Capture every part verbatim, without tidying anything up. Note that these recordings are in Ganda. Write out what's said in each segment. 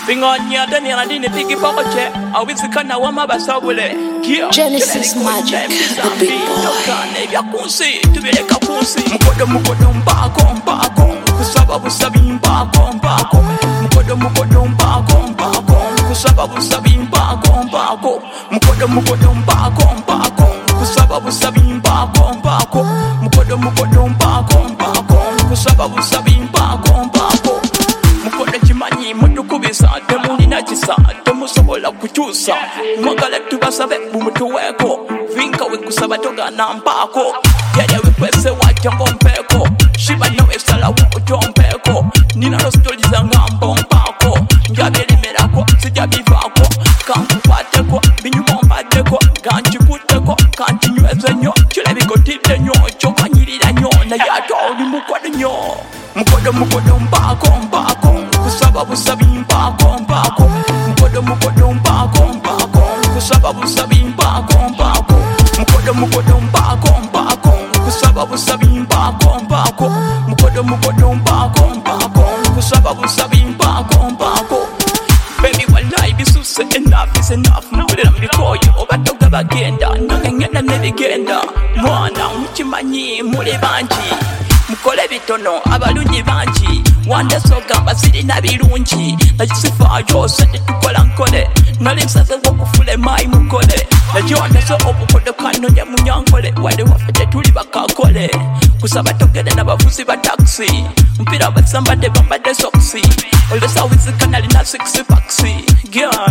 Bingonya dani na dini tiki pokoche awisikana wa mabasabule Genesis Magic, the big boy. Ya kunsi tubeleka kunsi mukodo mukodo mbako mbako kusaba busabi mbako mbako mukodo mukodo mbako mbako kusaba busabi mbako mbako mukodo mukodo mbako mbako kusaba busabi mbako mbako mukodo mukodo mbako mbako kusaba busabi mbako mbako mukodo chimanyi mutukubisa temulina kisa temusobola kukyusa mwagala tubasabe bumutuweko vinka wekusaba togana mpako yeye wekwese wajango mpeko shiba nawe sala wukujompeko nina nostoliza ngambo mpako njabelemerako sijabivako kankukwateko binyumombadeko ganjikuteko kantinyweze nyo kilebikotide nyo kyokanyirira nyo nayato oli mukodo nyo mukodo mukodo mpako mpako kusaba busabi mpako mpako mukodo mukodo mpako mpako kusaba busabi mpako mpako mukodo mukodo mpako mpako kusaba busabi mpako mpako mukodo mukodo mpako mpako kusaba busabi mpako mpako baby wallahi bisuse enough is enough mpulira mbikoyo obatoga bagenda nange ngenda nebigenda mwana mukimanyi muli bangi mukole bitono abalungi bangi wande sogamba sirina birungi nakisifaayo sente tukola nkole nali nsaze wokufule mayi mukole najondeso obukodo kanonya munyankole wade waffe tetuli bakakole kusaba togede n'abavuzi ba taxi mpira basambadde bambadde soksi olwesawizikana lina six paxi girl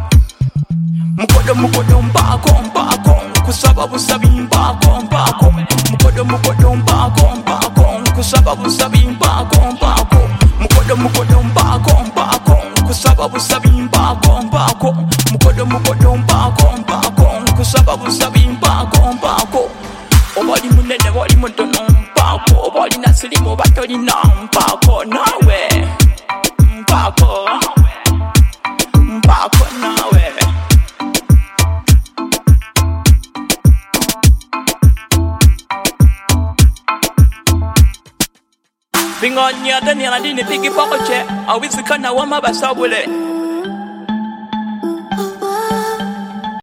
mukodo mukodo mpako mpako kusaba busabi mpako mpako mukodo mukodo mpako mpako kusaba busabi mpako mpako mukodo mukodo mpako mpako kusaba busabi mpako mpako mukodo mukodo mpako mpako kusaba busabi mpako mpako obali munene bali mutono mpako obali nasilimu batolina mpako nawe mpako mpako nawe Bingonya dani na dini tiki pokoche awisikana wa mabasabule